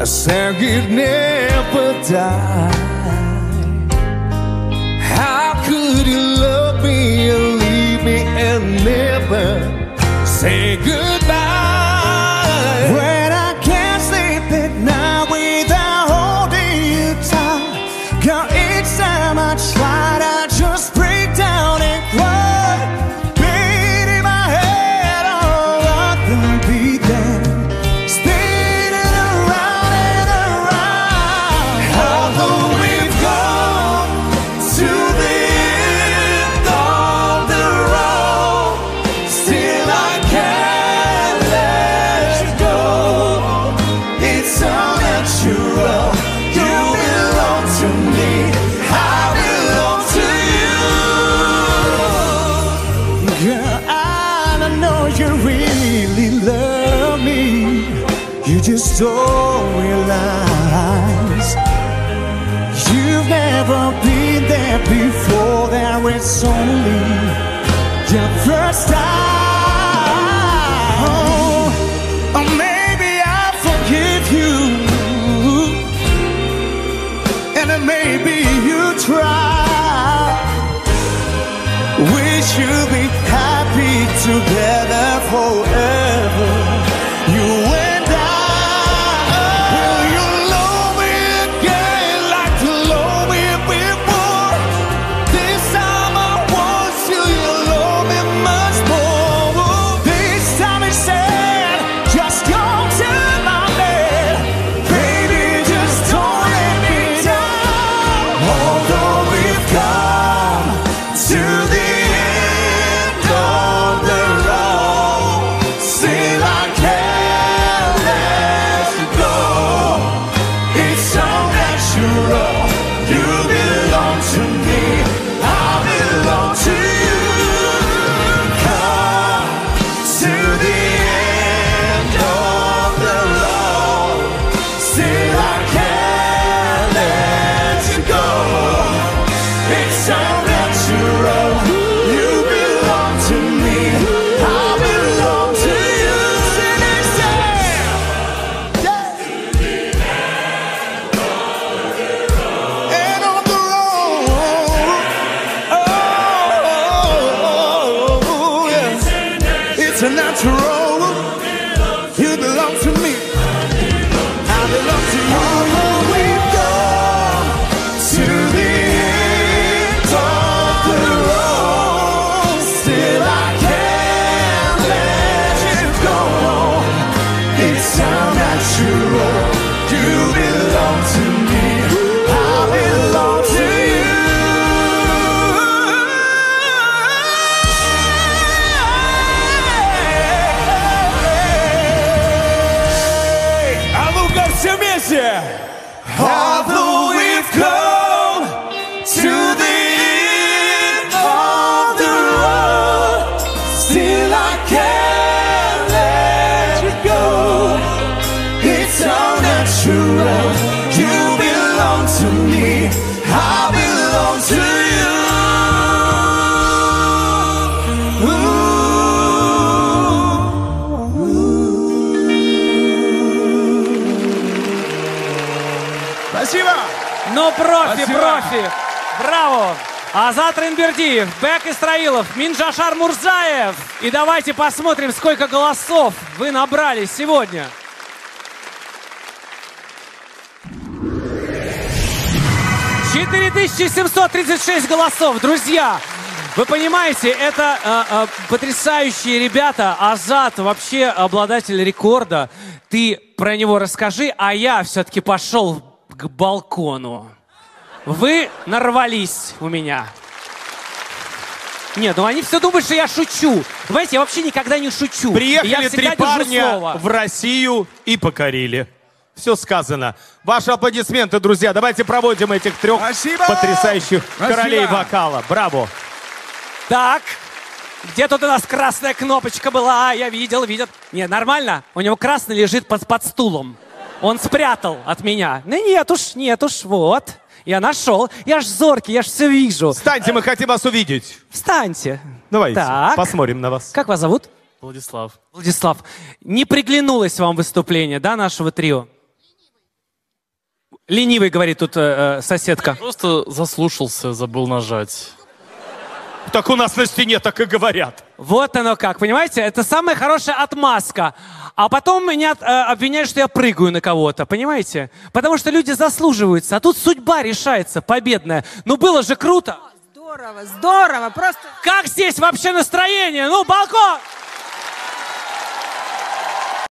I said you'd never die. How could you love me and leave me and never say goodbye? When I can't sleep at night without holding you tight, girl, each time I try, I just break down and cry. Beating my head all up the beat, then spinning around and around. Although we've gone to the end of the road, still I can't let you go. It's unnatural. You belong to me, I belong to you. Girl, I know you really love me. You just don't realize you've never been there before. There is only your first time. Or maybe I'll forgive you, and then maybe you try. We should be happy together forever, you and I. Will you love me again like you loved me before? This time I want you, you love me much more. This time it's said, just come to my bed. Baby, just don't let me down. Although we've come to the end of the road, still I can't let you go. It's unnatural. You belong to me, I belong to you. Come to the end of the road, still I can't let you go. It's unnatural. You belong to me, I belong to you. Sing it, Sam. End of the road. Oh, yeah. It's a natural. You belong to me, I belong to you. We've gone to the end of the road, still I can't let you go. It's unnatural. You belong to me, I belong to you. А ну-ка все вместе! Although we've come to the end of the road, still I can't let you go. It's unnatural. You belong to me, I belong to you. Спасибо. Ну, профи, Спасибо. профи. Браво. Азат Ренбердиев, Бек Исраилов, Минджашар Мурзаев. И давайте посмотрим, сколько голосов вы набрали сегодня. «4736 голосов. Друзья, вы понимаете, это потрясающие ребята. Азат вообще обладатель рекорда. Ты про него расскажи, а я все-таки пошел к балкону. Вы нарвались у меня. Нет, ну они все думают, что я шучу. Понимаете, я вообще никогда не шучу. Приехали Я три всегда держу парня слово. в Россию и покорили. Все сказано. Ваши аплодисменты, друзья. Давайте проводим этих трех Спасибо. потрясающих Спасибо. королей вокала. Браво. Так, где тут у нас красная кнопочка была? Я видел. Не, нормально? У него красный лежит под стулом. Он спрятал от меня. Ну нет уж, вот. Я нашел. Я ж зоркий, я ж все вижу. Встаньте, мы хотим вас увидеть. Встаньте. Давайте, Так. посмотрим на вас. Как вас зовут? Владислав. Владислав. Не приглянулось вам выступление, да, нашего трио? Ленивый, говорит тут соседка. Просто заслушался, забыл нажать. Так у нас на стене так и говорят. Вот оно как, понимаете? Это самая хорошая отмазка. А потом меня обвиняют, что я прыгаю на кого-то, понимаете? Потому что люди заслуживаются, а тут судьба решается, победная. Ну было же круто. Здорово, здорово, просто... Как здесь вообще настроение? Ну, балкон!